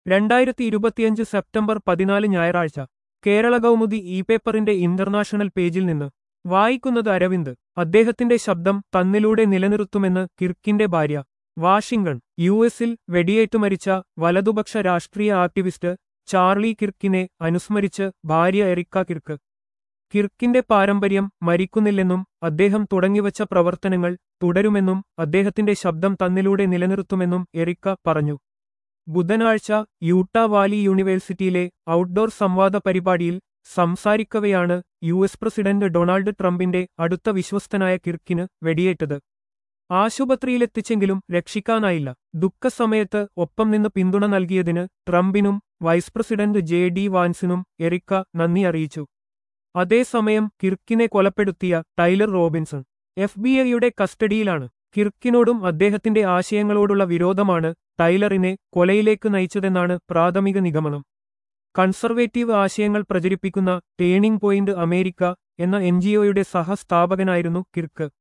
2025 September 14 ഞായറാഴ്ച Kerala Kaumudi e പേപ്പറിന്റെ international പേജിൽ നിന്ന് വായിക്കുന്നത് അരവിന്ദ്. അദ്ദേഹത്തിന്റെ ശബ്ദം തന്നിലൂടെ നിലനിർത്തുമെന്ന് കിർക്കിന്റെ ഭാര്യ. വാഷിംഗ്ടൺ. യുഎസിൽ വെടിയേറ്റു മരിച്ച വലതുപക്ഷ രാഷ്ട്രീയ ആക്ടിവിസ്റ്റ് ചാർലി കിർക്കിനെ അനുസ്മരിച്ച് ഭാര്യ എറിക്ക കിർക്ക്. കിർക്കിന്റെ പാരമ്പര്യം മരിക്കുന്നില്ലെന്നും അദ്ദേഹം തുടങ്ങിവച്ച പ്രവർത്തനങ്ങൾ തുടരുമെന്നും അദ്ദേഹത്തിന്റെ ശബ്ദം തന്നിലൂടെ നിലനിർത്തുമെന്നും എറിക്ക പറഞ്ഞു. ബുധനാഴ്ച യൂട്ടാ വാലി യൂണിവേഴ്സിറ്റിയിലെ ഔട്ട്ഡോർ സംവാദ പരിപാടിയിൽ സംസാരിക്കവെയാണ് യുഎസ് പ്രസിഡന്റ് ഡൊണാൾഡ് ട്രംപിന്റെ അടുത്ത വിശ്വസ്തനായ കിർക്കിന് വെടിയേറ്റത്. ആശുപത്രിയിലെത്തിച്ചെങ്കിലും രക്ഷിക്കാനായില്ല. ദുഃഖസമയത്ത് ഒപ്പം നിന്ന് പിന്തുണ നൽകിയതിന് ട്രംപിനും വൈസ് പ്രസിഡന്റ് ജെ.ഡി. വാൻസിനും എറിക്ക നന്ദി അറിയിച്ചു. അതേസമയം കിർക്കിനെ കൊലപ്പെടുത്തിയ ടൈലർ റോബിൻസൺ FBI-യുടെ കസ്റ്റഡിയിലാണ്. കിർക്കിനോടും അദ്ദേഹത്തിന്റെ ആശയങ്ങളോടുള്ള വിരോധമാണ് ടൈലറിനെ കൊലയിലേക്ക് നയിച്ചതെന്നാണ് പ്രാഥമിക നിഗമനം. കൺസർവേറ്റീവ് ആശയങ്ങൾ പ്രചരിപ്പിക്കുന്ന ടേണിംഗ് പോയിന്റ് അമേരിക്ക എന്ന NGO-യുടെ സഹസ്ഥാപകനായിരുന്നു കിർക്ക്.